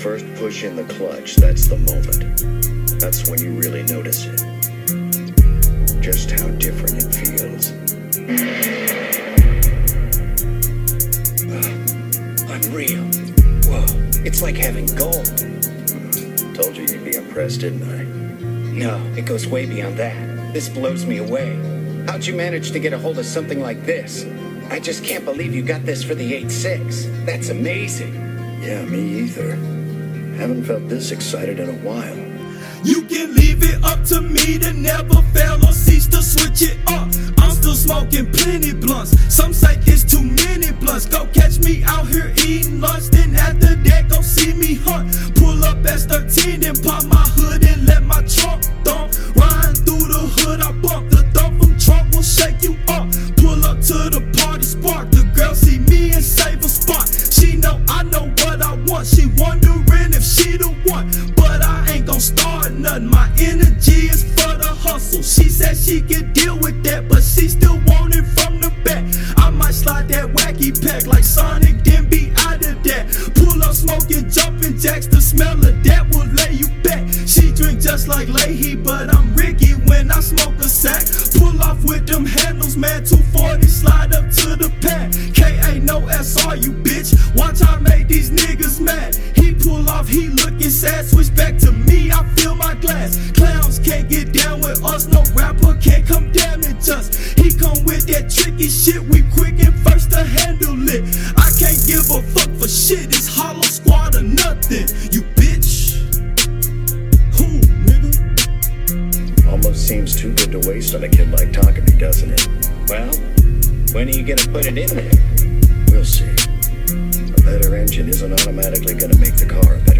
first push in the clutch, that's the moment. That's when you really notice it. Just how different it feels. Unreal. Whoa, it's like having gold. Told you you'd be impressed, didn't I? No, it goes way beyond that. This blows me away. How'd you manage to get a hold of something like this? I just can't believe you got this for the 8.6. That's amazing. Yeah, me either. Haven't felt this excited in a while. You can leave it up to me to never fail or cease to switch it up. I'm still smoking plenty blunts. Some say it's too many blunts. Go catch me out here eating lunch. Then after that, go see me hunt. Pull up S13 and pop my hood and let my trunk thump. Riding through the hood, I bump. The thump from trunk will shake you up. Pull up to the party spark. The girl see me and save a spot. She know I know what I want. She wondering if she the one, but I ain't gon' start nothing. My energy is for the hustle. She said she could deal with that, but she still want it from the back. I might slide that wacky pack like Sonic, then be out of that. Pull up smoking, jumping jacks. The smell of that will lay you back. She drink just like Leahy, but I'm Ricky when I smoke a sack. Pull off with them handles, man. 240, slide up to the pad. K.A. no SR, you bitch. Watch I make these niggas mad. He pull off, he looking sad. Switch back to me, I fill my glass. Clowns can't get down with us. No rapper can't come damage us. He come with that tricky shit. We quick and first to handle it. I can't give a fuck for shit. It's Hollow Squad or nothing, you bitch. Who, nigga? Almost seems too good to waste on a kid like Takumi, doesn't it? Well, when are you gonna put it in there? We'll see. A better engine isn't automatically gonna make the car better.